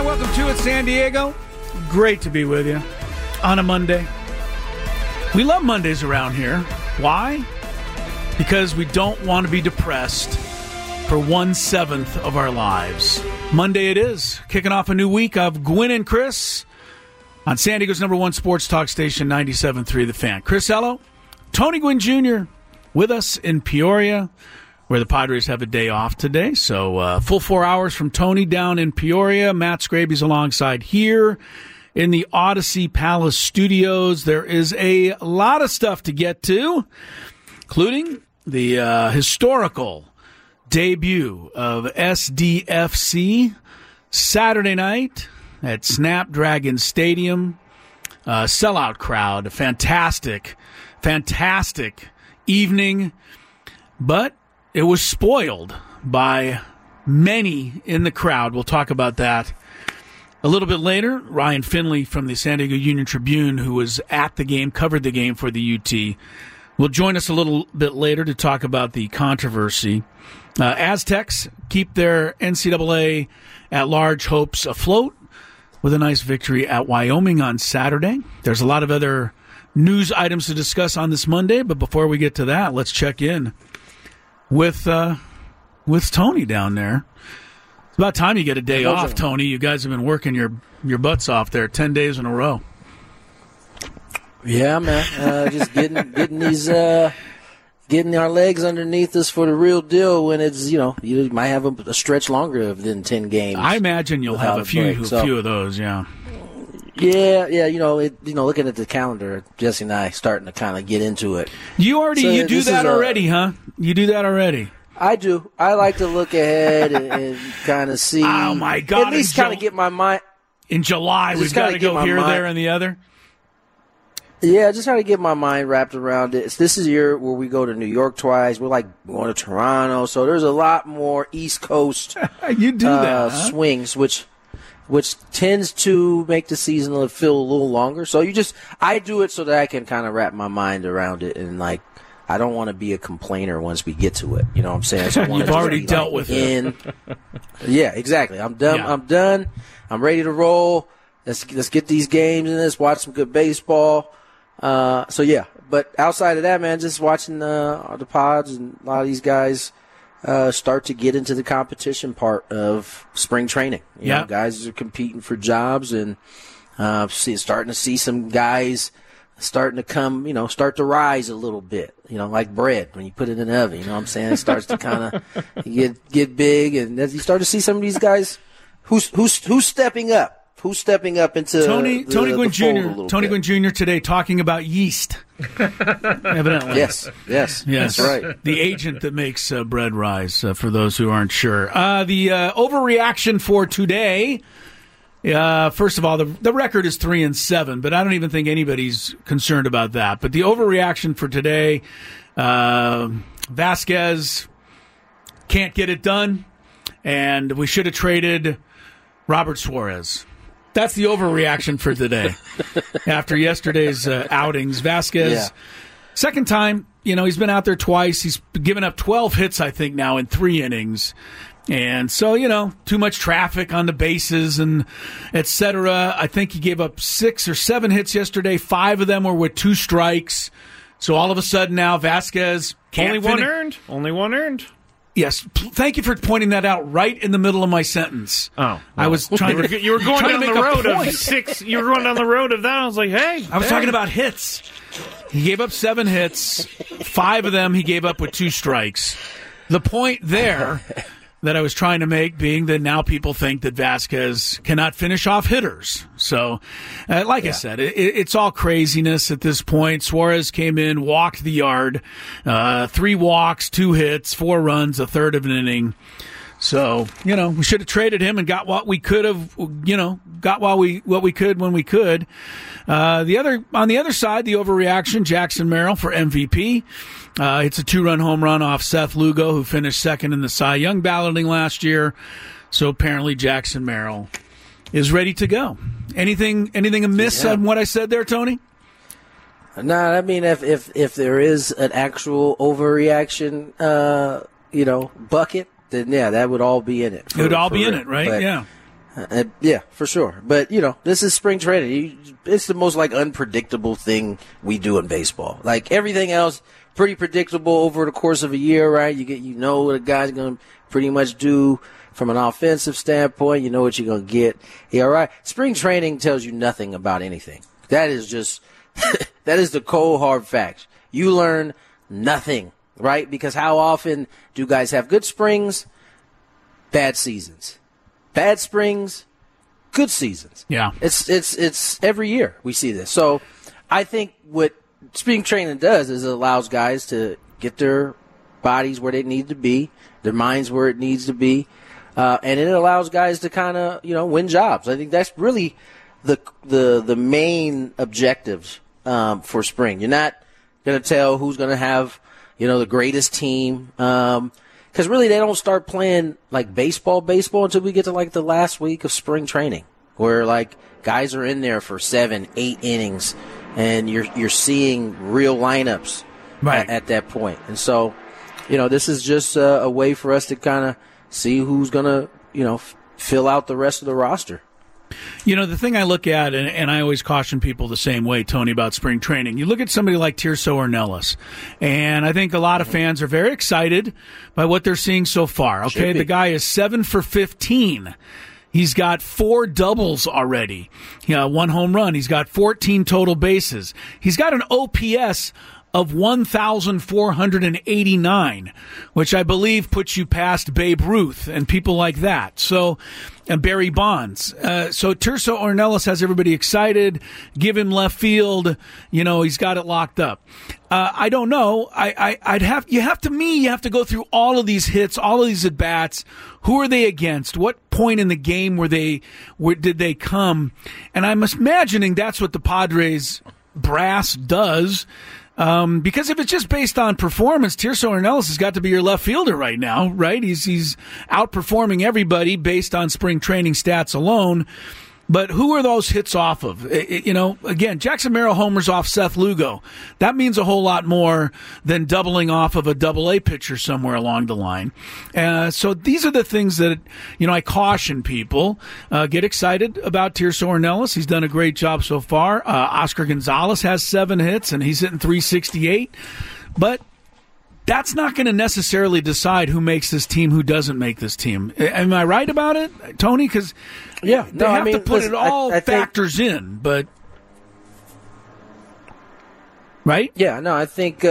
Welcome to it, San Diego. Great to be with you on a Monday. We love Mondays around here. Why? Because we don't want to be depressed for 1/7 of our lives. Monday it is. Kicking off a new week of Gwynn and Chris on San Diego's #1 sports talk station, 97.3 The Fan. Chris Ello, Tony Gwynn Jr. with us in Peoria, where the Padres have a day off today. So full 4 hours from Tony down in Peoria. Matt Scraby's alongside here in the Odyssey Palace Studios. There is a lot of stuff to get to, including the historical debut of SDFC Saturday night at Snapdragon Stadium. Sellout crowd, a fantastic evening, but it was spoiled by many in the crowd. We'll talk about that a little bit later. Ryan Finley from the San Diego Union-Tribune, who was at the game, covered the game for the UT, will join us a little bit later to talk about the controversy. Aztecs keep their NCAA at-large hopes afloat with a nice victory at Wyoming on Saturday. There's a lot of other news items to discuss on this Monday, but before we get to that, let's check in with Tony down there. It's about time you get a day off, Tony. You guys have been working your butts off there 10 days in a row. Yeah, man. Just getting these getting our legs underneath us for the real deal. When it's you might have a stretch longer than 10 games. I imagine you'll have a few of those. Yeah. Yeah. Looking at the calendar, Jesse and I starting to kind of get into it. You do that already, huh? You do that already. I do. I like to look ahead and kind of see. Oh my God! At least kind of get my mind. In July, we've got to go here, there, and the other. Yeah, just trying to get my mind wrapped around it. This is a year where we go to New York twice. We're like going to Toronto, so there's a lot more East Coast you do that, swings, which tends to make the season feel a little longer. So I do it so that I can kind of wrap my mind around it, and like I don't want to be a complainer once we get to it. You know what I'm saying? So you've already dealt with it. Yeah, exactly. I'm done. Yeah. I'm done. I'm ready to roll. Let's get these games in this. Watch some good baseball. So yeah, but outside of that, man, just watching the pods and a lot of these guys start to get into the competition part of spring training. You know, guys are competing for jobs and starting to see some guys starting to come, start to rise a little bit. Like bread when you put it in the oven. You know what I'm saying? It starts to kind of get big, and as you start to see some of these guys who's stepping up. Who's stepping up into Tony Gwynn Jr. Tony Gwynn Jr. today talking about yeast. Evidently, yes, that's right. The agent that makes bread rise. For those who aren't sure, the overreaction for today. First of all, the record is 3-7, but I don't even think anybody's concerned about that. But the overreaction for today, Vasquez can't get it done, and we should have traded Robert Suarez. That's the overreaction for today. After yesterday's outings, Vasquez, second time, he's been out there twice. He's given up 12 hits, I think, now in 3 innings. And so, too much traffic on the bases and et cetera. I think he gave up 6 or 7 hits yesterday. 5 of them were with 2 strikes. So all of a sudden now Vasquez can't Only one earned. Yes, thank you for pointing that out right in the middle of my sentence. Oh, well. I was trying to. You were going down the road of 6. You were going down the road of that. I was like, hey. I was talking about hits. He gave up 7 hits. 5 of them he gave up with 2 strikes. The point there that I was trying to make being that now people think that Vasquez cannot finish off hitters. So, I said, it's all craziness at this point. Suarez came in, walked the yard, 3 walks, 2 hits, 4 runs, a third of an inning. So, we should have traded him and got what we could have, got what we could when we could. On the other side, the overreaction, Jackson Merrill for MVP. It's a 2-run home run off Seth Lugo, who finished second in the Cy Young balloting last year. So apparently Jackson Merrill is ready to go. Anything amiss on what I said there, Tony? No, I mean, if there is an actual overreaction, bucket, then that would all be in it. It would all be in it, right? Yeah, for sure. But, this is spring training. It's the most, unpredictable thing we do in baseball. Like, everything else, pretty predictable over the course of a year, right? You know what a guy's going to pretty much do from an offensive standpoint. You know what you're going to get. Yeah, all right. Spring training tells you nothing about anything. That is just that is the cold, hard facts. You learn nothing, right? Because how often do guys have good springs, bad seasons? Bad springs, good seasons. Yeah. It's every year we see this. So I think what spring training does is it allows guys to get their bodies where they need to be, their minds where it needs to be, and it allows guys to kind of, win jobs. I think that's really the main objectives for spring. You're not going to tell who's going to have, the greatest team. Because really, they don't start playing baseball until we get to the last week of spring training, where guys are in there for 7-8 innings, and you're seeing real lineups at that point. And so, this is just a way for us to kind of see who's gonna fill out the rest of the roster. The thing I look at, and I always caution people the same way, Tony, about spring training, you look at somebody like Tirso Ornelas, and I think a lot of fans are very excited by what they're seeing so far. Okay, the guy is 7 for 15. He's got 4 doubles already, 1 home run. He's got 14 total bases. He's got an OPS of 1,489, which I believe puts you past Babe Ruth and people like that. So, and Barry Bonds. So Tirso Ornelas has everybody excited. Give him left field. He's got it locked up. I don't know. You have to go through all of these hits, all of these at bats. Who are they against? What point in the game did they come? And I'm imagining that's what the Padres brass does. Because if it's just based on performance, Tirso Ornelas has got to be your left fielder right now, right? He's outperforming everybody based on spring training stats alone. But who are those hits off of? Again, Jackson Merrill homers off Seth Lugo. That means a whole lot more than doubling off of a double-A pitcher somewhere along the line. So these are the things that, I caution people. Get excited about Tirso Ornelas. He's done a great job so far. Oscar Gonzalez has 7 hits, and he's hitting .368. But that's not going to necessarily decide who makes this team, who doesn't make this team. Am I right about it, Tony? Because they have to put it all factors in, but right? Yeah, no, I think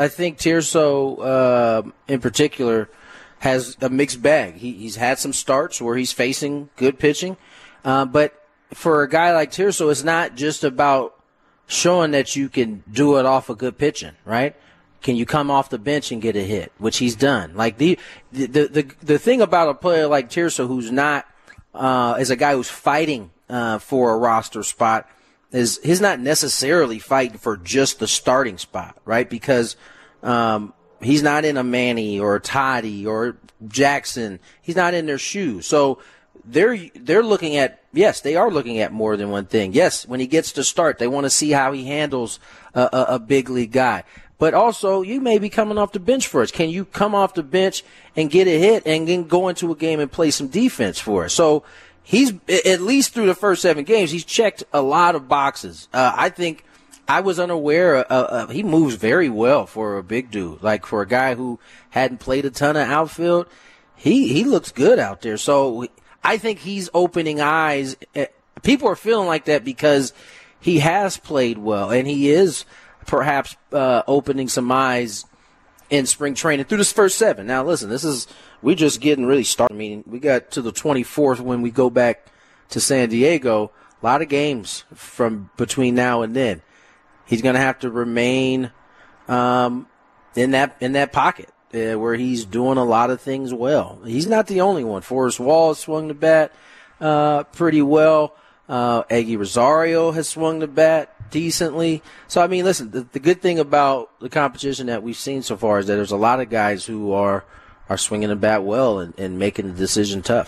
Tirso in particular has a mixed bag. He's had some starts where he's facing good pitching, but for a guy like Tirso, it's not just about showing that you can do it off of good pitching, right? Can you come off the bench and get a hit, which he's done? Like the thing about a player like Tirso, who's not is a guy who's fighting for a roster spot, is he's not necessarily fighting for just the starting spot, right? Because he's not in a Manny or a Toddy or Jackson. He's not in their shoes. So they're looking at, yes, they are looking at more than one thing. Yes, when he gets to start, they want to see how he handles a big league guy. But also, you may be coming off the bench for us. Can you come off the bench and get a hit and then go into a game and play some defense for us? So he's, at least through the first 7 games, he's checked a lot of boxes. I think I was unaware he moves very well for a big dude. Like for a guy who hadn't played a ton of outfield, he looks good out there. So I think he's opening eyes. People are feeling like that because he has played well, and he is perhaps opening some eyes in spring training through this first 7. Now, listen, we're just getting really started. I mean, we got to the 24th when we go back to San Diego. A lot of games from between now and then. He's going to have to remain in that pocket where he's doing a lot of things well. He's not the only one. Forrest Wall has swung the bat pretty well. Eggy Rosario has swung the bat decently. So, I mean, listen, the good thing about the competition that we've seen so far is that there's a lot of guys who are swinging the bat well and making the decision tough.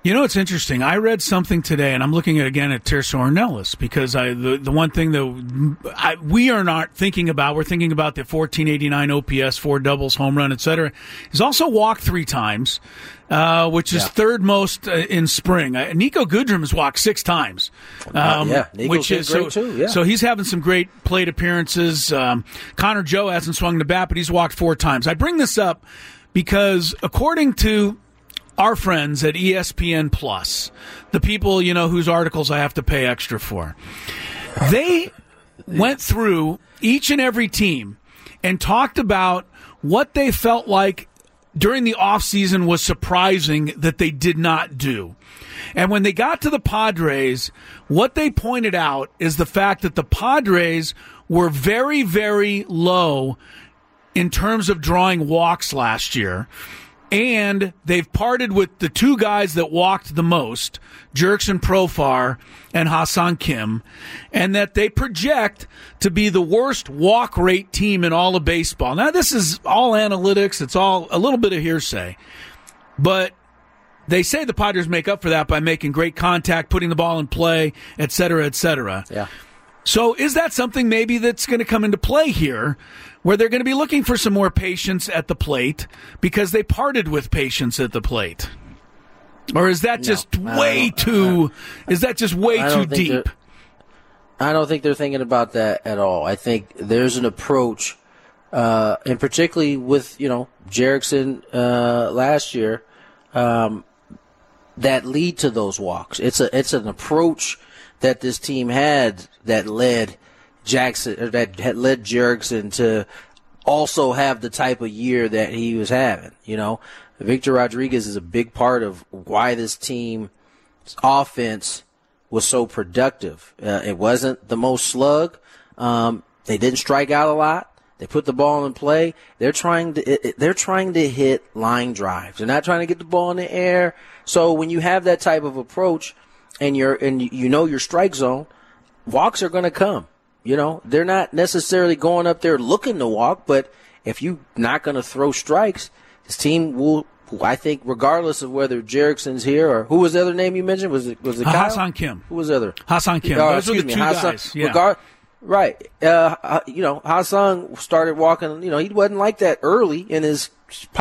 You know, it's interesting. I read something today, and I'm looking again at Tirso Ornelas, because the one thing that we are not thinking about, we're thinking about the 1489 OPS, 4 doubles, home run, etc. He's also walked 3 times, which is third most in spring. Nico Goodrum has walked 6 times, which is great too. Yeah. So he's having some great plate appearances. Connor Joe hasn't swung the bat, but he's walked 4 times. I bring this up because according to our friends at ESPN Plus, the people, whose articles I have to pay extra for, they went through each and every team and talked about what they felt like during the offseason was surprising that they did not do. And when they got to the Padres, what they pointed out is the fact that the Padres were very, very low in terms of drawing walks last year. And they've parted with the 2 guys that walked the most, Jurickson Profar and Ha-Seong Kim, and that they project to be the worst walk rate team in all of baseball. Now, this is all analytics. It's all a little bit of hearsay. But they say the Padres make up for that by making great contact, putting the ball in play, et cetera, et cetera. Yeah. So is that something maybe that's going to come into play here, where they're going to be looking for some more patience at the plate because they parted with patience at the plate? Or is that just way too deep? I don't think they're thinking about that at all. I think there's an approach, and particularly with, Jurickson last year, that lead to those walks. It's an approach that this team had that led Jurickson to also have the type of year that he was having. Victor Rodriguez is a big part of why this team's offense was so productive. It wasn't the most slug. They didn't strike out a lot. They put the ball in play. They're trying to hit line drives. They're not trying to get the ball in the air. So when you have that type of approach and your strike zone, walks are going to come. They're not necessarily going up there looking to walk, but if you're not going to throw strikes, this team will, I think, regardless of whether Jurickson's here or who was the other name you mentioned? Was it Kyle? Ha-Seong Kim. Who was the other? Ha-Seong Kim. Those were the 2 guys. Yeah. Right. Ha-Seong started walking, he wasn't like that early in his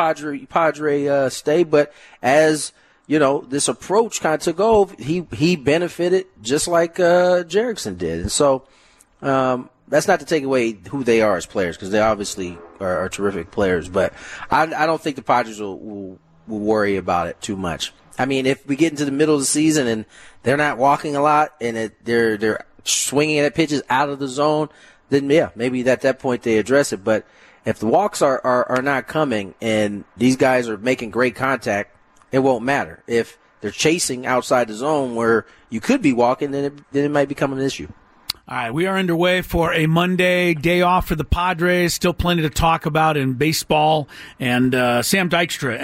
Padre stay, but as this approach kind of took over, he benefited just like Jurickson did. And so that's not to take away who they are as players, because they obviously are terrific players. But I don't think the Padres will worry about it too much. I mean, if we get into the middle of the season and they're not walking a lot and they're swinging at pitches out of the zone, then maybe at that point they address it. But if the walks are not coming and these guys are making great contact, it won't matter. If they're chasing outside the zone where you could be walking, then it might become an issue. All right, we are underway for a Monday day off for the Padres. Still plenty to talk about in baseball. And Sam Dykstra,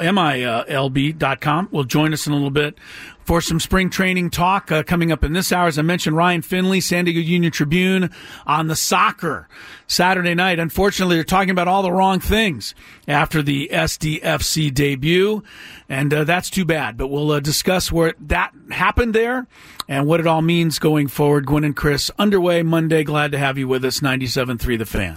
MILB.com, will join us in a little bit for some spring training talk coming up in this hour. As I mentioned, Ryan Finley, San Diego Union Tribune on the soccer Saturday night. Unfortunately, they're talking about all the wrong things after the SDFC debut, and that's too bad. But we'll discuss where that happened there and what it all means going forward. Gwen and Chris, underway Monday. Glad to have you with us. 97.3 The Fan.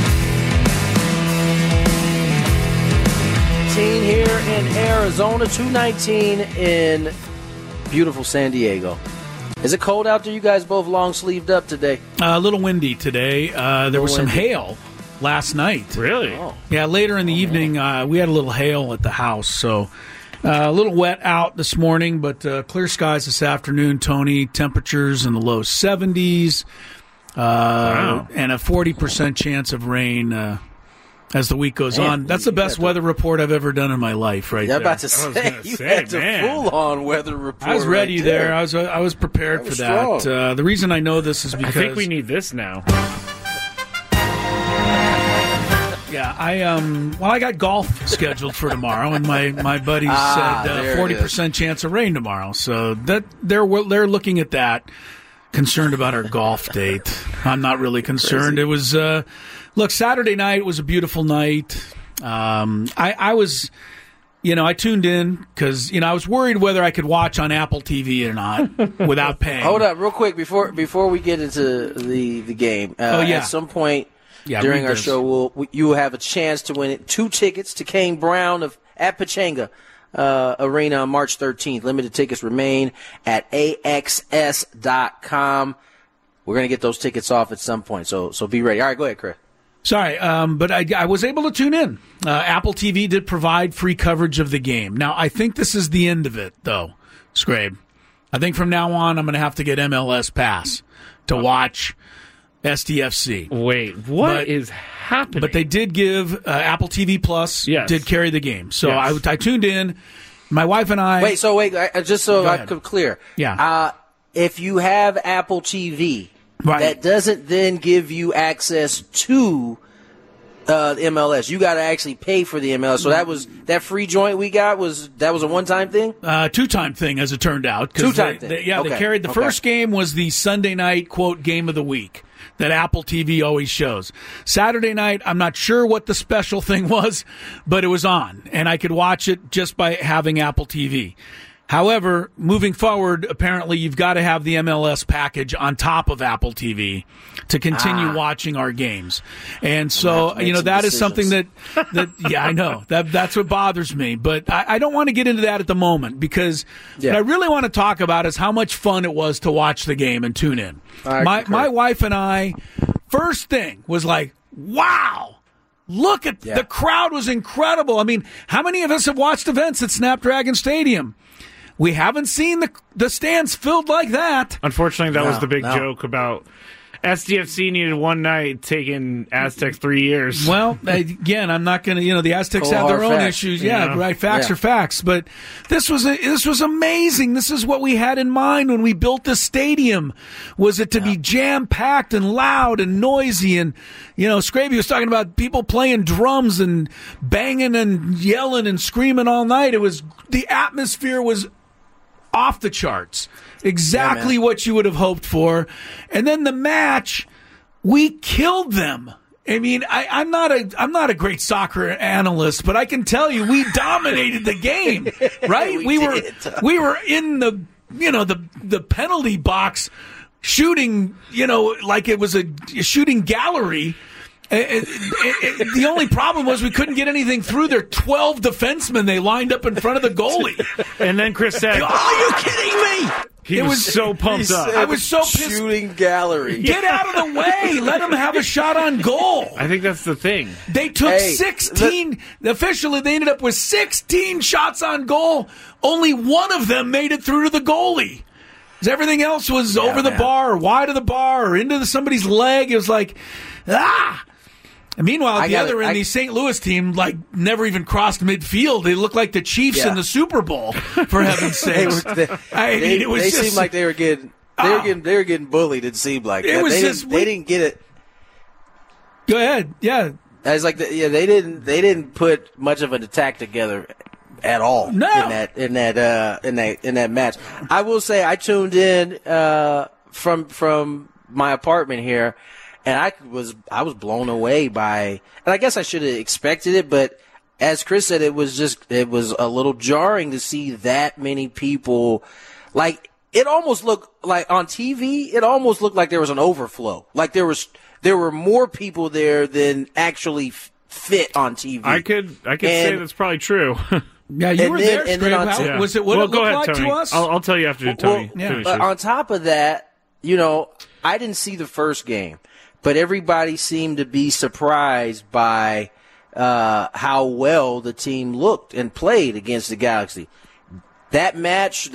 Here in Arizona, 219 in beautiful San Diego. Is it cold out there? You guys both long sleeved up today. A little windy today. There was some hail last night. Really? Oh. Yeah, later in the evening, we had a little hail at the house. So a little wet out this morning, but clear skies this afternoon, Tony. Temperatures in the low 70s. Wow. And a 40% chance of rain as the week goes on. That's the best weather report I've ever done in my life, right there. I'm about to say, you had a full-on weather report. I was ready there. I was prepared for that. The reason I know this is because I think we need this now. Yeah, I got golf scheduled for tomorrow, and my buddies said 40% chance of rain tomorrow. So that they're looking at that, concerned about our golf date. I'm not really concerned. Crazy. It was look, Saturday night was a beautiful night. I was I tuned in because, I was worried whether I could watch on Apple TV or not without paying. Hold up real quick before we get into the game. At some point during our show, you will have a chance to win 2 tickets to Kane Brown at Pechanga Arena on March 13th. Limited tickets remain at AXS.com. We're going to get those tickets off at some point, so be ready. All right, go ahead, Chris. Sorry, but I was able to tune in. Apple TV did provide free coverage of the game. Now, I think this is the end of it, though, Scrabe. I think from now on, I'm going to have to get MLS Pass to watch SDFC. Wait, what is happening? But they did give Apple TV Plus did carry the game. So I tuned in. My wife and I... Wait, just so I could clear. Yeah. If you have Apple TV... Right. That doesn't then give you access to MLS. You got to actually pay for the MLS. So that free joint we got was a one-time thing? 2-time thing, as it turned out. 2-time thing. They carried the first game was the Sunday night, quote, game of the week that Apple TV always shows. Saturday night, I'm not sure what the special thing was, but it was on, and I could watch it just by having Apple TV. However, moving forward, apparently you've got to have the MLS package on top of Apple TV to continue watching our games. And so, that is something that I know. That's what bothers me. But I don't want to get into that at the moment because what I really want to talk about is how much fun it was to watch the game and tune in. My wife and I, first thing was like, wow. Look at the crowd was incredible. I mean, how many of us have watched events at Snapdragon Stadium? We haven't seen the stands filled like that. Unfortunately, that was the big joke about SDFC needed one night, taking Aztecs 3 years. Well, again, I'm not going to, the Aztecs have their own issues. Yeah, right. Facts are facts. But this was amazing. This is what we had in mind when we built this stadium. Was it to be jam-packed and loud and noisy? And, Scraby was talking about people playing drums and banging and yelling and screaming all night. The atmosphere was off the charts. Exactly what you would have hoped for. And then the match, we killed them. I mean, I'm not a great soccer analyst, but I can tell you we dominated the game, right? we were in the penalty box shooting, like it was a shooting gallery. The only problem was we couldn't get anything through their 12 defensemen they lined up in front of the goalie. And then Chris said, "Are you kidding me?" He was so pumped up. I was so pissed. Shooting gallery. Get out of the way. Let them have a shot on goal. I think that's the thing. They took 16. Officially, they ended up with 16 shots on goal. Only one of them made it through to the goalie. Everything else was over the bar, or wide of the bar, or into somebody's leg. It was like, And meanwhile, at the other end, the St. Louis team never even crossed midfield. They looked like the Chiefs in the Super Bowl, for heaven's sake. They seemed like they were getting bullied. It seemed like they didn't get it. Go ahead, It's like they didn't put much of an attack together at all in that match. I will say I tuned in from my apartment here. And I was blown away by, and I guess I should have expected it, but as Chris said, it was a little jarring to see that many people. It almost looked like on TV, it almost looked like there was an overflow. Like there were more people there than actually fit on TV. I could say that's probably true. Yeah, you were there. Was it what it looked like Tony. To us? I'll tell you after Tony finishes. But on top of that, I didn't see the first game. But everybody seemed to be surprised by how well the team looked and played against the Galaxy. That match,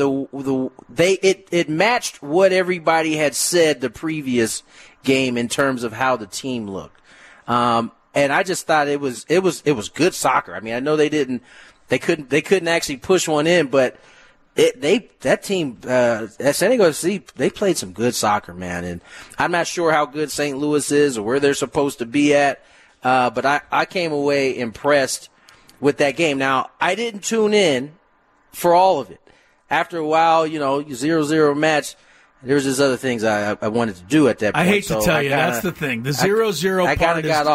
it matched what everybody had said the previous game in terms of how the team looked. And I just thought it was good soccer. I mean, I know they couldn't actually push one in, but that team at San Diego FC, they played some good soccer, man. And I'm not sure how good St. Louis is or where they're supposed to be at, but I came away impressed with that game. Now, I didn't tune in for all of it. After a while, 0-0 match, there's just other things I wanted to do at that point. I hate to tell you, that's the thing. The 0-0 part I kind of got off.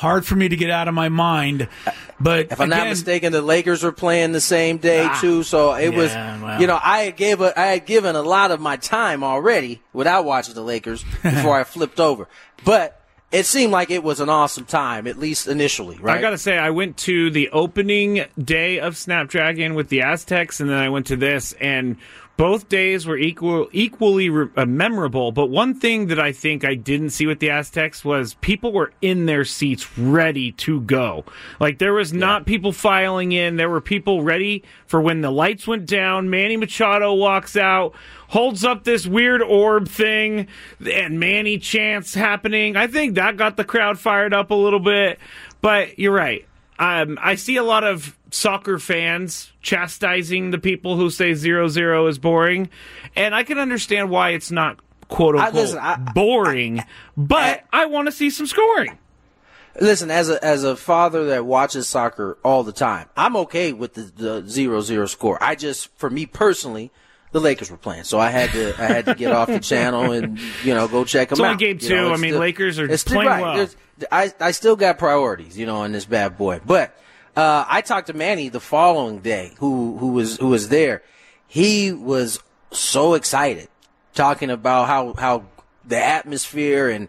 Hard for me to get out of my mind. But if I'm not mistaken, the Lakers were playing the same day too. So it was, I had given a lot of my time already without watching the Lakers before I flipped over. But it seemed like it was an awesome time, at least initially, right? I got to say, I went to the opening day of Snapdragon with the Aztecs, and then I went to this, and both days were equally memorable. But one thing that I think I didn't see with the Aztecs was people were in their seats ready to go. Like, there was not people filing in. There were people ready for when the lights went down. Manny Machado walks out, holds up this weird orb thing, and Manny chants happening. I think that got the crowd fired up a little bit. But you're right. I see a lot of soccer fans chastising the people who say 0-0 is boring, and I can understand why it's not quote-unquote boring, but I want to see some scoring. Listen, as a father that watches soccer all the time, I'm okay with the 0-0 score. For me personally, the Lakers were playing, so I had to get off the channel and go check them out. It's only game 2. Lakers are playing well. I still got priorities, in this bad boy. But I talked to Manny the following day, who was there. He was so excited, talking about how the atmosphere and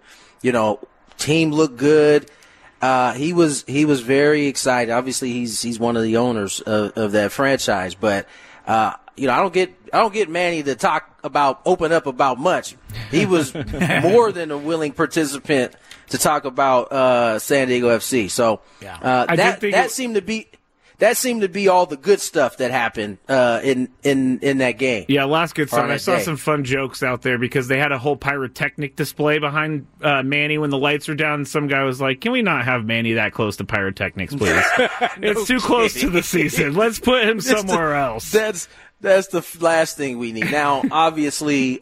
team looked good. He was very excited. Obviously, he's one of the owners of that franchise, but I don't get Manny to open up about much. He was more than a willing participant to talk about San Diego FC. So that seemed to be all the good stuff that happened in that game. Yeah, last good stuff. I saw some fun jokes out there because they had a whole pyrotechnic display behind Manny when the lights were down. And some guy was like, "Can we not have Manny that close to pyrotechnics, please? It's too close to the season. Let's put him somewhere else." That's the last thing we need. Now, obviously,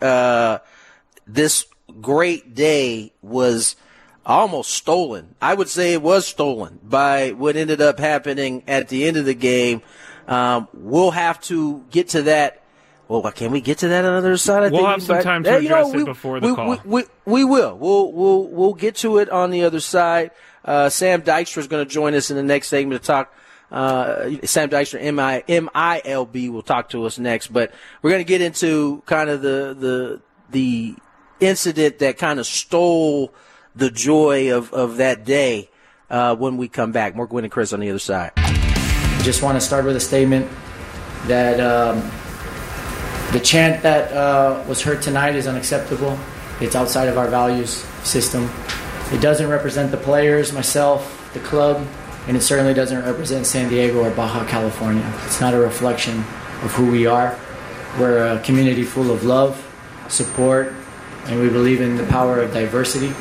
this great day was almost stolen. I would say it was stolen by what ended up happening at the end of the game. We'll have to get to that. Well, can we get to that on the other side? We'll have some time to address it before the call. We will. We'll get to it on the other side. Sam Dykstra is going to join us in the next segment to talk. Sam Dykstra, MILB, will talk to us next. But we're going to get into kind of the incident that kind of stole the joy of that day when we come back. More Gwynn and Chris on the other side. Just want to start with a statement that the chant that was heard tonight is unacceptable. It's outside of our values system. It doesn't represent the players, myself, the club, and it certainly doesn't represent San Diego or Baja California. It's not a reflection of who we are. We're a community full of love, support, and we believe in the power of diversity.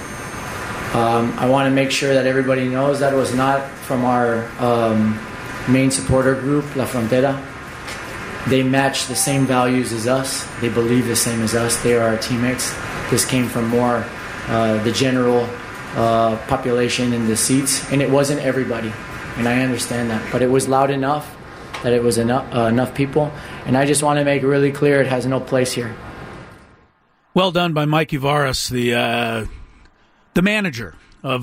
I want to make sure that everybody knows that it was not from our main supporter group, La Frontera. They match the same values as us. They believe the same as us. They are our teammates. This came from more the general population in the seats, and it wasn't everybody, and I understand that. But it was loud enough that it was enough people, and I just want to make it really clear it has no place here. Well done by Mike Ivaras, the manager of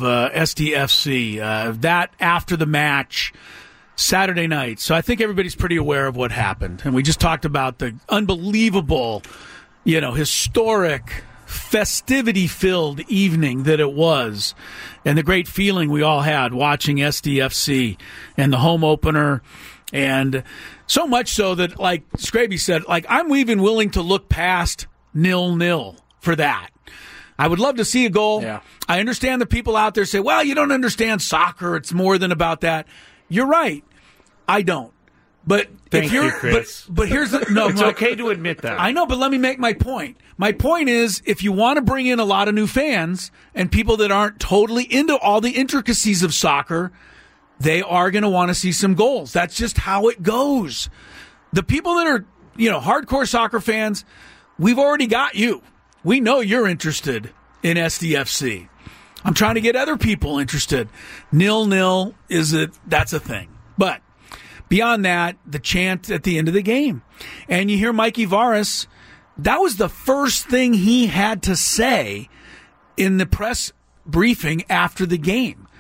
SDFC. That after the match Saturday night. So I think everybody's pretty aware of what happened. And we just talked about the unbelievable, historic, festivity-filled evening that it was, and the great feeling we all had watching SDFC and the home opener. And so much so that, like Scraby said, I'm even willing to look past 0-0 for that. I would love to see a goal. Yeah. I understand the people out there say, well, you don't understand soccer. It's more than about that. You're right. I don't. But Thank you, Chris. But here's the no. It's okay to admit that. I know, but let me make my point. My point is, if you want to bring in a lot of new fans and people that aren't totally into all the intricacies of soccer, they are going to want to see some goals. That's just how it goes. The people that are, hardcore soccer fans, we've already got you. We know you're interested in SDFC. I'm trying to get other people interested. 0-0 that's a thing. But beyond that, the chant at the end of the game. And you hear Mike Ivaras, that was the first thing he had to say in the press briefing after the game.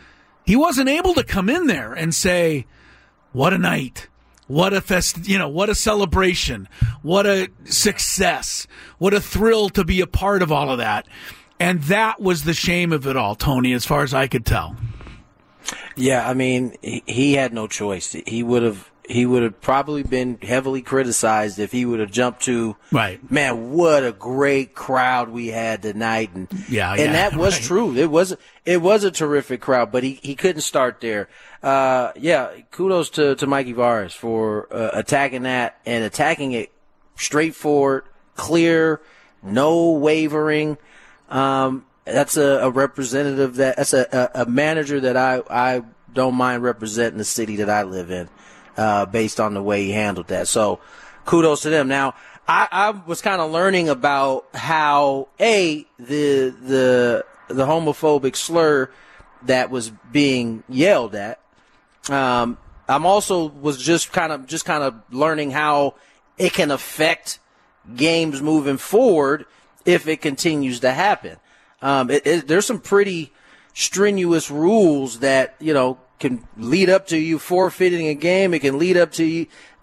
he wasn't able to come in there and say, what a night. What a what a celebration. What a success. What a thrill to be a part of all of that. And that was the shame of it all, Tony, as far as I could tell. Yeah, I mean, he had no choice. He would have probably been heavily criticized if he would have jumped to, right. Man, what a great crowd we had tonight. And that was right. true. It was a terrific crowd, but he couldn't start there. Kudos to Mikey Vares for attacking that and attacking it straightforward, clear, no wavering. That's a representative that's a manager that I don't mind representing the city that I live in, based on the way he handled that. So kudos to them. Now, I was kind of learning about how the homophobic slur that was being yelled at. I'm also was just kind of learning how it can affect games moving forward if it continues to happen. There's some pretty strenuous rules that, can lead up to you forfeiting a game. It can lead up to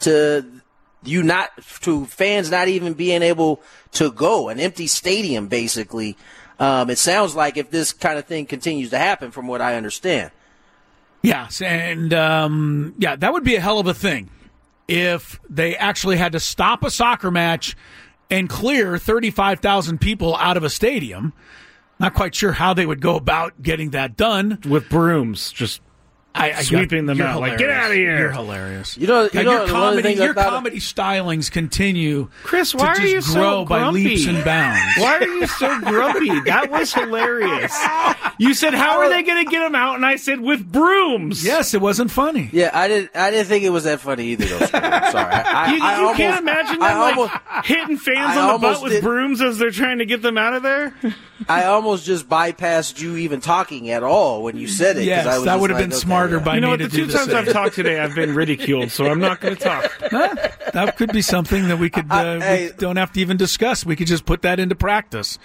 fans not even being able to go, an empty stadium, basically. It sounds like if this kind of thing continues to happen, from what I understand. Yes, and that would be a hell of a thing if they actually had to stop a soccer match and clear 35,000 people out of a stadium. Not quite sure how they would go about getting that done. With brooms, just sweeping them out. Hilarious. Like, get out of here. You're hilarious. Your comedy stylings continue Chris, why to are you just grow so by grumpy? leaps and bounds. Why are you so grumpy? That was hilarious. You said, how are they going to get them out? And I said, with brooms. Yes, it wasn't funny. Yeah, I didn't think it was that funny either, though. I'm sorry. You can't imagine them hitting fans on the butt with brooms as they're trying to get them out of there? I almost just bypassed you even talking at all when you said it. Yes, I was that would have been smarter by me to do the two times I've talked today, I've been ridiculed, so I'm not going to talk. That could be something that we could we don't have to even discuss. We could just put that into practice.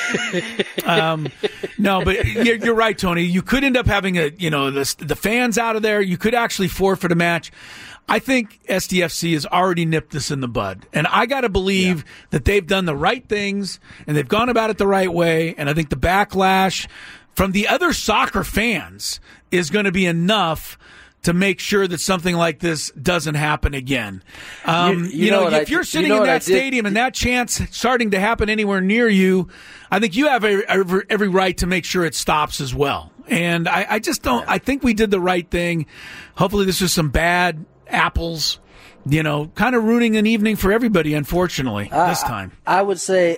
No, but you're right, Tony. You could end up having the fans out of there. You could actually forfeit a match. I think SDFC has already nipped this in the bud. And I got to believe that they've done the right things and they've gone about it the right way. And I think the backlash from the other soccer fans is going to be enough to make sure that something like this doesn't happen again. If you're sitting in that stadium and that chant's starting to happen anywhere near you, I think you have every right to make sure it stops as well. And I just don't. I think we did the right thing. Hopefully, this was some bad apples, kind of ruining an evening for everybody. Unfortunately, this time, I would say,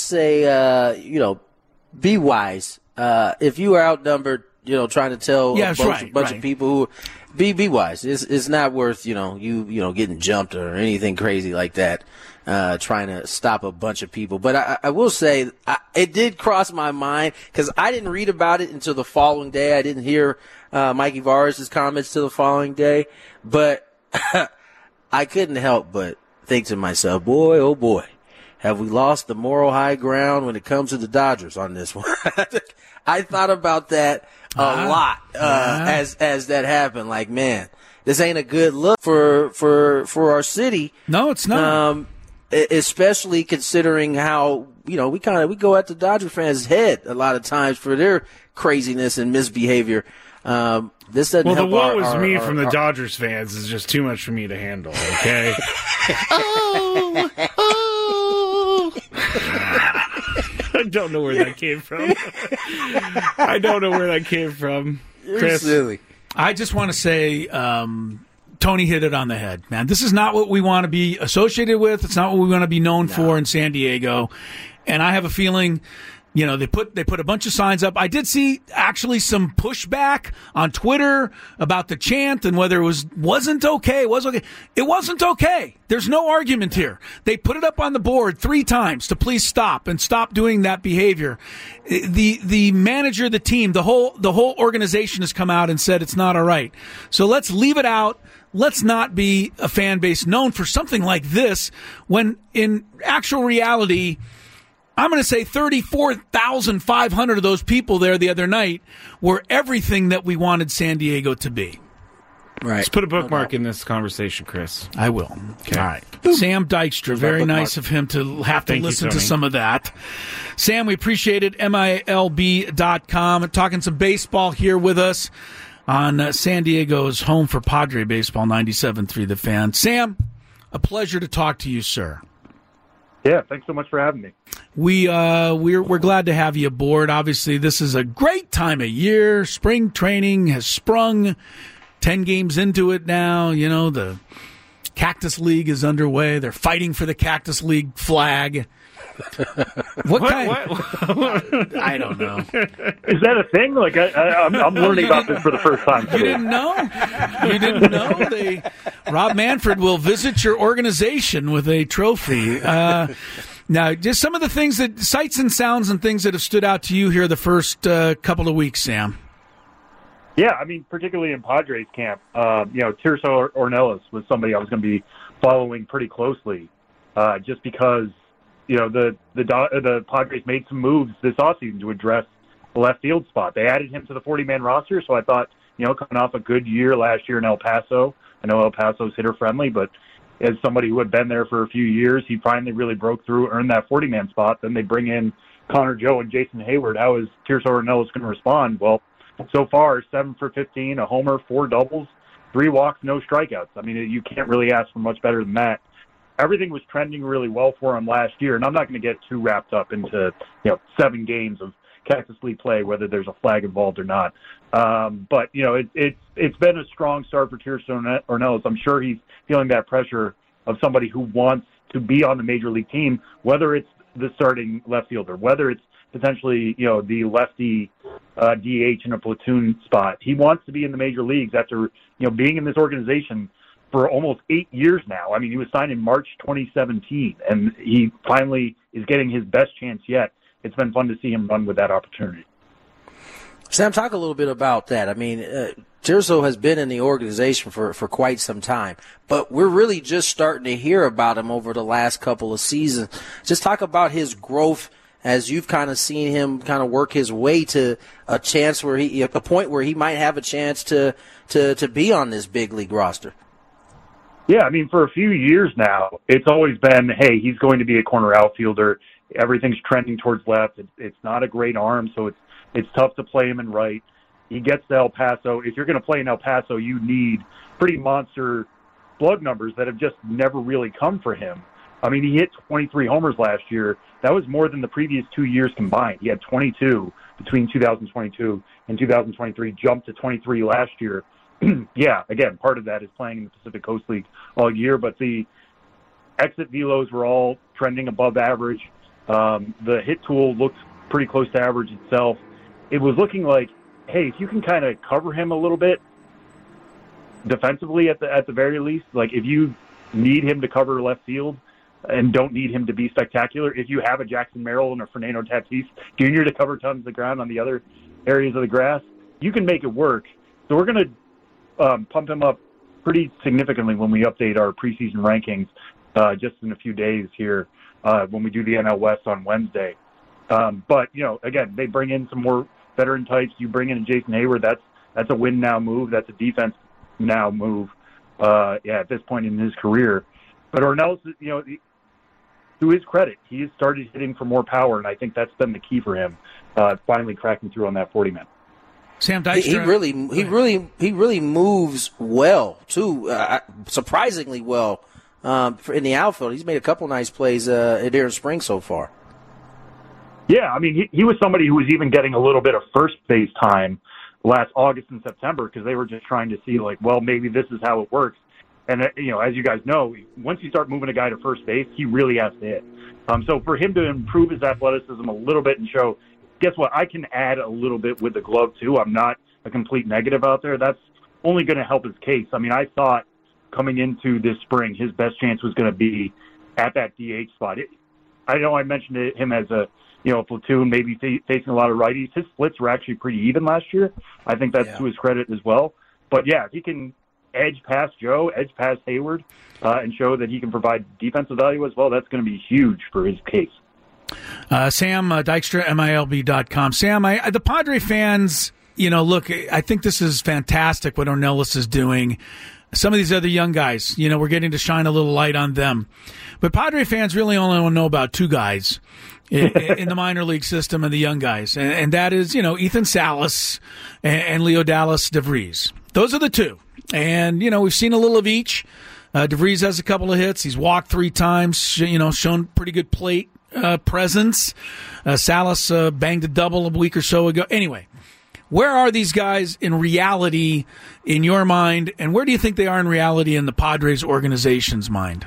be wise. If you are outnumbered, trying to tell a bunch of people who. Be wise. It's not worth you getting jumped or anything crazy like that. Trying to stop a bunch of people. But I will say it did cross my mind because I didn't read about it until the following day. I didn't hear Mikey Vares' comments till the following day. But I couldn't help but think to myself, boy, oh boy, have we lost the moral high ground when it comes to the Dodgers on this one? I thought about that a lot as that happened. Like, man, this ain't a good look for our city. No, it's not. Especially considering how we go at the Dodger fans' head a lot of times for their craziness and misbehavior. This doesn't help. Well, the woe is me from the Dodgers fans is just too much for me to handle. Okay. I don't know where that came from. You're Chris. silly. I just want to say, Tony hit it on the head, man. This is not what we want to be associated with. It's not what we want to be known for in San Diego. And I have a feeling, they put a bunch of signs up. I did see actually some pushback on Twitter about the chant and whether it wasn't okay. It was okay. It wasn't okay. There's no argument here. They put it up on the board 3 times to please stop doing that behavior. The manager, the team, the whole organization has come out and said it's not all right. So let's leave it out. Let's not be a fan base known for something like this when in actual reality, I'm going to say 34,500 of those people there the other night were everything that we wanted San Diego to be. Right. Let's put a bookmark in this conversation, Chris. I will. Okay. All right. Sam Dykstra, very nice of him to have to listen to some of that. Sam, we appreciate it. MILB.com. Talking some baseball here with us on San Diego's home for Padre Baseball, 97.3 The Fan. Sam, a pleasure to talk to you, sir. Yeah, thanks so much for having me. We're glad to have you aboard. Obviously, this is a great time of year. Spring training has sprung. 10 games into it now. You know, the Cactus League is underway. They're fighting for the Cactus League flag. What? I don't know. Is that a thing? Like I'm learning about this for the first time today. You didn't know? You didn't know? Rob Manfred will visit your organization with a trophy. Now, just some of the things sights and sounds and things that have stood out to you here the first couple of weeks, Sam. Yeah, I mean, particularly in Padres camp, Tirso Ornelas was somebody I was going to be following pretty closely, just because the Padres made some moves this offseason to address the left field spot. They added him to the 40-man roster, so I thought, coming off a good year last year in El Paso, I know El Paso's hitter-friendly, but as somebody who had been there for a few years, he finally really broke through, earned that 40-man spot. Then they bring in Connor Joe and Jason Hayward. How is Tirso Ornelas going to respond? Well, so far, 7 for 15, a homer, 4 doubles, 3 walks, no strikeouts. I mean, you can't really ask for much better than that. Everything was trending really well for him last year, and I'm not going to get too wrapped up into 7 games of Cactus League play, whether there's a flag involved or not. But it's been a strong start for Tirso Ornelas. I'm sure he's feeling that pressure of somebody who wants to be on the major league team, whether it's the starting left fielder, whether it's potentially the lefty DH in a platoon spot. He wants to be in the major leagues after being in this organization for almost 8 years now. I mean, he was signed in March 2017, and he finally is getting his best chance yet. It's been fun to see him run with that opportunity. Sam, talk a little bit about that. I mean, Tirso has been in the organization for quite some time, but we're really just starting to hear about him over the last couple of seasons. Just talk about his growth as you've kind of seen him kind of work his way to a point where he might have a chance to be on this big league roster. Yeah, I mean, for a few years now, it's always been, hey, he's going to be a corner outfielder. Everything's trending towards left. It's not a great arm, so it's tough to play him in right. He gets to El Paso. If you're going to play in El Paso, you need pretty monster slug numbers that have just never really come for him. I mean, he hit 23 homers last year. That was more than the previous 2 years combined. He had 22 between 2022 and 2023, jumped to 23 last year. Yeah, again, part of that is playing in the Pacific Coast League all year, but the exit velos were all trending above average. The hit tool looked pretty close to average itself. It was looking like, hey, if you can kind of cover him a little bit defensively at the very least, like if you need him to cover left field and don't need him to be spectacular, if you have a Jackson Merrill and a Fernando Tatis Jr. to cover tons of the ground on the other areas of the grass, you can make it work. So we're going to pump him up pretty significantly when we update our preseason rankings just in a few days here when we do the NL West on Wednesday. But, again, they bring in some more veteran types. You bring in Jason Hayward. That's a win now move. That's a defense now move at this point in his career. But Ornelas, to his credit, he has started hitting for more power, and I think that's been the key for him, finally cracking through on that 40-man. Sam Dykstra. He really moves well too, surprisingly well in the outfield. He's made a couple nice plays during spring so far. Yeah, I mean, he was somebody who was even getting a little bit of first base time last August and September because they were just trying to see, like, well, maybe this is how it works. And, as you guys know, once you start moving a guy to first base, he really has to hit. So for him to improve his athleticism a little bit and show, guess what, I can add a little bit with the glove, too. I'm not a complete negative out there. That's only going to help his case. I mean, I thought coming into this spring, his best chance was going to be at that DH spot. I know I mentioned him as a platoon, maybe facing a lot of righties. His splits were actually pretty even last year. I think that's to his credit as well. But, yeah, if he can edge past Joe, edge past Hayward, and show that he can provide defensive value as well, that's going to be huge for his case. Sam Dykstra, MILB.com. Sam, the Padre fans, look, I think this is fantastic what Ornelas is doing. Some of these other young guys, we're getting to shine a little light on them. But Padre fans really only want to know about two guys in the minor league system and the young guys. And that is, Ethan Salas and Leodalis DeVries. Those are the two. And, we've seen a little of each. DeVries has a couple of hits. He's walked 3 times, shown pretty good plate presence. Salas banged a double a week or so ago. Anyway, where are these guys in reality in your mind, and where do you think they are in reality in the Padres organization's mind?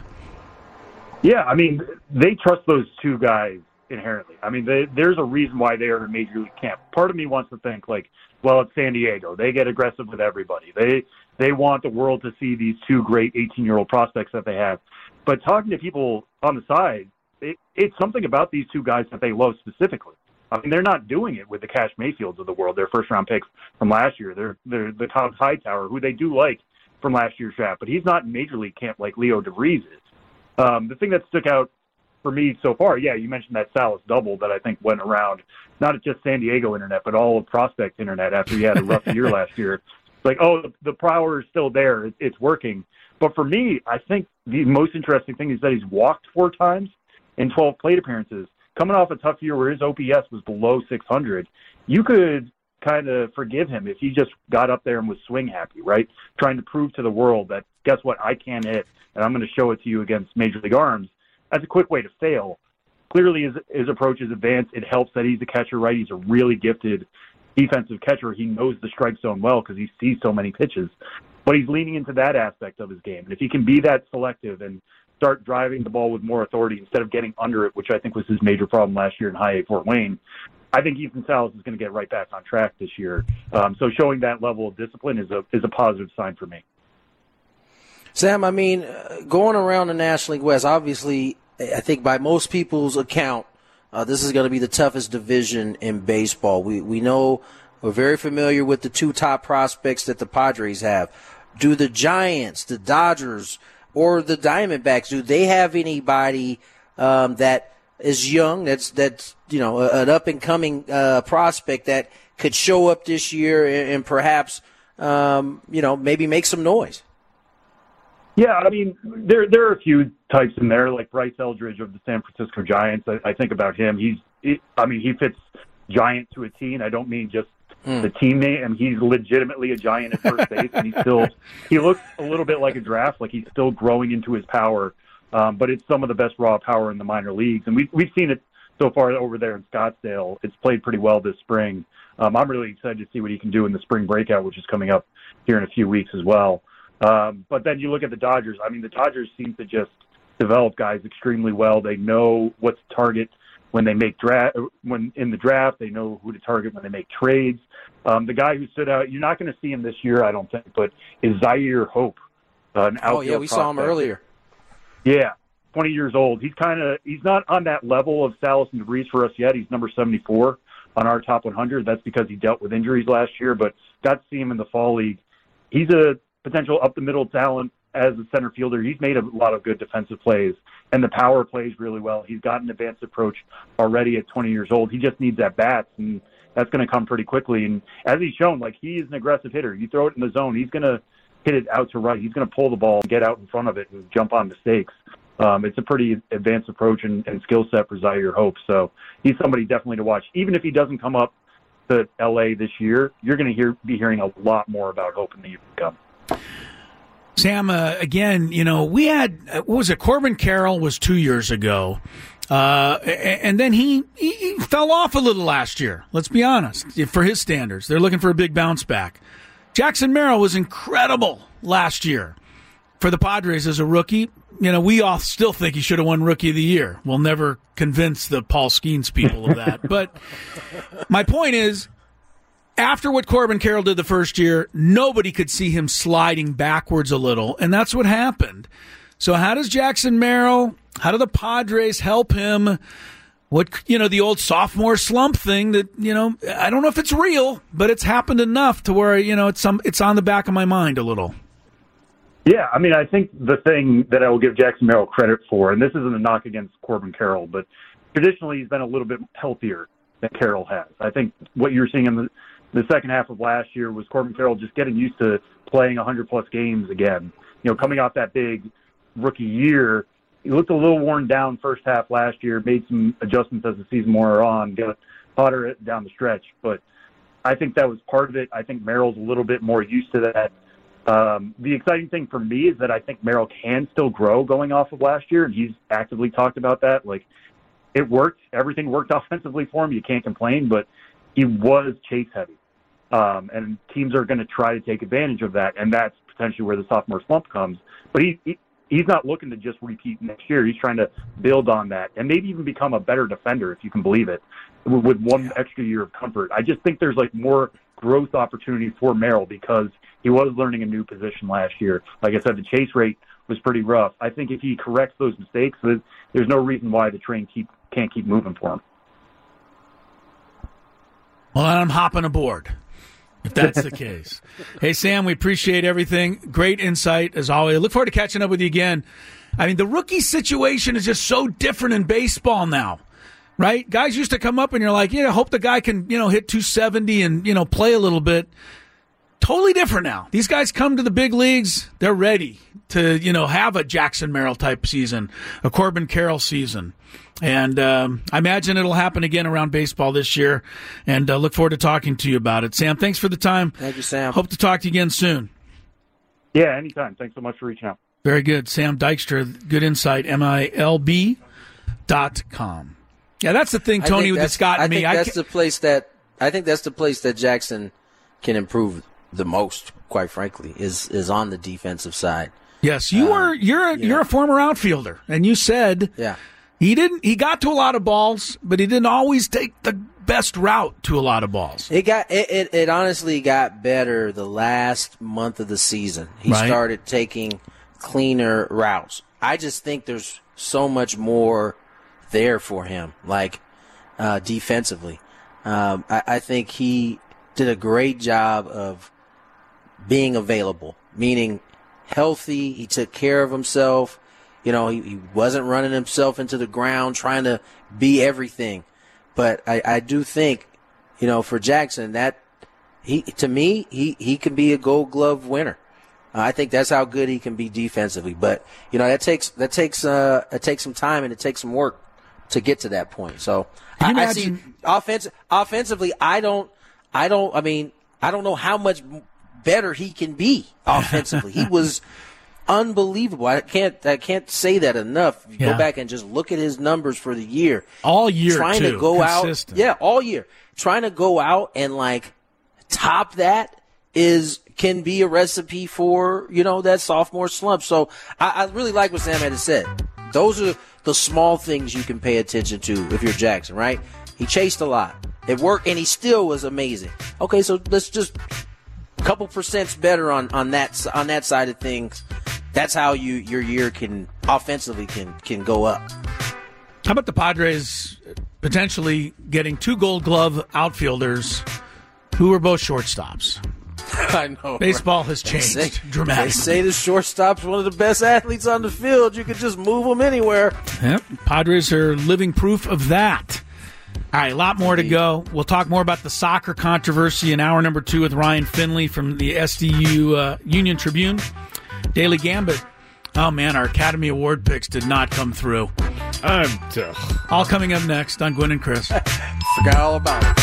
Yeah, I mean, they trust those two guys inherently. I mean, there's a reason why they are in Major League camp. Part of me wants to think, well, it's San Diego. They get aggressive with everybody. They want the world to see these two great 18-year-old prospects that they have. But talking to people on the side, it's something about these two guys that they love specifically. I mean, they're not doing it with the Cash Mayfields of the world, their first-round picks from last year. They're the Tom Hightower, who they do like from last year's draft, but he's not in Major League camp like Leo DeVries is. The thing that stuck out for me so far, yeah, you mentioned that Salas double that I think went around, not just San Diego internet, but all of prospect internet after he had a rough year last year. It's like, the power is still there. It's working. But for me, I think the most interesting thing is that he's walked 4 times in 12 plate appearances. Coming off a tough year where his OPS was below 600, you could kind of forgive him if he just got up there and was swing happy, right? Trying to prove to the world that, guess what, I can hit, and I'm going to show it to you against Major League arms. That's a quick way to fail. Clearly, his approach is advanced. It helps that he's a catcher, right? He's a really gifted defensive catcher. He knows the strike zone well because he sees so many pitches. But he's leaning into that aspect of his game. And if he can be that selective and start driving the ball with more authority instead of getting under it, which I think was his major problem last year in High A Fort Wayne, I think Ethan Salas is going to get right back on track this year. So showing that level of discipline is a positive sign for me. Sam, I mean, going around the National League West, obviously, I think by most people's account, this is going to be the toughest division in baseball. We know, we're very familiar with the 2 top prospects that the Padres have. Do the Giants, the Dodgers, or the Diamondbacks, do they have anybody that is young, that's an up-and-coming prospect that could show up this year and perhaps, maybe make some noise? Yeah, I mean, there are a few types in there, like Bryce Eldridge of the San Francisco Giants. I think about him. He fits Giant to a T, and I don't mean just the teammate. I mean, he's legitimately a Giant at first base, and he looks a little bit like a draft, like he's still growing into his power. But it's some of the best raw power in the minor leagues, and we've seen it so far over there in Scottsdale. It's played pretty well this spring. I'm really excited to see what he can do in the spring breakout, which is coming up here in a few weeks as well. But then you look at the Dodgers. I mean, the Dodgers seem to just develop guys extremely well. They know what to target when they make when in the draft. They know who to target when they make trades. The guy who stood out, you're not going to see him this year, I don't think, but is Zaire Hope, an outfield we prospect. saw him earlier. Yeah, 20 years old. He's not on that level of Salas and DeVries for us yet. He's number 74 on our top 100. That's because he dealt with injuries last year, but got to see him in the fall league. He's a potential up-the-middle talent as a center fielder. He's made a lot of good defensive plays, and the power plays really well. He's got an advanced approach already at 20 years old. He just needs at bats, and that's going to come pretty quickly. And as he's shown, he is an aggressive hitter. You throw it in the zone, he's going to hit it out to right. He's going to pull the ball and get out in front of it and jump on mistakes. It's a pretty advanced approach and skill set for Zaire Hope. So he's somebody definitely to watch. Even if he doesn't come up to L.A. this year, you're going to be hearing a lot more about Hope in the year to come. Sam, again, we had, what was it, Corbin Carroll was 2 years ago, and then he fell off a little last year, let's be honest, for his standards. They're looking for a big bounce back. Jackson Merrill was incredible last year for the Padres as a rookie. We all still think he should have won Rookie of the Year. We'll never convince the Paul Skeens people of that. But my point is, after what Corbin Carroll did the first year, nobody could see him sliding backwards a little, and that's what happened. So how does Jackson Merrill, how do the Padres help him? What, the old sophomore slump thing that, I don't know if it's real, but it's happened enough to where, it's on the back of my mind a little. Yeah, I mean, I think the thing that I will give Jackson Merrill credit for, and this isn't a knock against Corbin Carroll, but traditionally he's been a little bit healthier than Carroll has. I think what you're seeing in the second half of last year was Corbin Carroll just getting used to playing 100-plus games again. Coming off that big rookie year, he looked a little worn down first half last year, made some adjustments as the season wore on, got hotter down the stretch. But I think that was part of it. I think Merrill's a little bit more used to that. The exciting thing for me is that I think Merrill can still grow going off of last year, and he's actively talked about that. Like, it worked. Everything worked offensively for him. You can't complain, but he was chase heavy. And teams are going to try to take advantage of that, and that's potentially where the sophomore slump comes. But he's not looking to just repeat next year. He's trying to build on that and maybe even become a better defender, if you can believe it, with one extra year of comfort. I just think there's more growth opportunity for Merrill because he was learning a new position last year. Like I said, the chase rate was pretty rough. I think if he corrects those mistakes, there's no reason why the train can't keep moving for him. Well, I'm hopping aboard, if that's the case. Hey, Sam, we appreciate everything. Great insight, as always. I look forward to catching up with you again. I mean, the rookie situation is just so different in baseball now, right? Guys used to come up and you're like, hope the guy can, hit 270 and, play a little bit. Totally different now. These guys come to the big leagues. They're ready to, have a Jackson Merrill type season, a Corbin Carroll season. And I imagine it'll happen again around baseball this year. And look forward to talking to you about it. Sam, thanks for the time. Thank you, Sam. Hope to talk to you again soon. Yeah, anytime. Thanks so much for reaching out. Very good. Sam Dykstra, good insight, MILB.com. Yeah, that's the thing, Tony, that's gotten me. I think that's the place that Jackson can improve the most, quite frankly, is on the defensive side. Yes, you're a former outfielder, and you said he got to a lot of balls, but he didn't always take the best route to a lot of balls. It honestly got better the last month of the season. He started taking cleaner routes. I just think there's so much more there for him, defensively. I think he did a great job of being available, meaning healthy. He took care of himself. He wasn't running himself into the ground trying to be everything. But I do think, for Jackson, that he can be a Gold Glove winner. I think that's how good he can be defensively. But that takes some time and it takes some work to get to that point. So I see offensively. I don't know how much better he can be offensively. He was unbelievable. I can't say that enough. You go back and just look at his numbers for the year. All year, trying to go consistent. out. Yeah, all year. Trying to go out and top that can be a recipe for, that sophomore slump. So I really like what Sam had to say. Those are the small things you can pay attention to if you're Jackson, right? He chased a lot. It worked, and he still was amazing. Okay, so let's just a couple % better on that side of things. That's how your year can offensively can go up. How about the Padres potentially getting 2 Gold Glove outfielders who are both shortstops? I know. Baseball has changed dramatically. They say the shortstop's one of the best athletes on the field. You could just move them anywhere. Yep. Padres are living proof of that. All right, a lot more to go. We'll talk more about the soccer controversy in hour number 2 with Ryan Finley from the SDU Union Tribune. Daily Gambit. Oh, man, our Academy Award picks did not come through. All coming up next on Gwynn and Chris. Forgot all about it.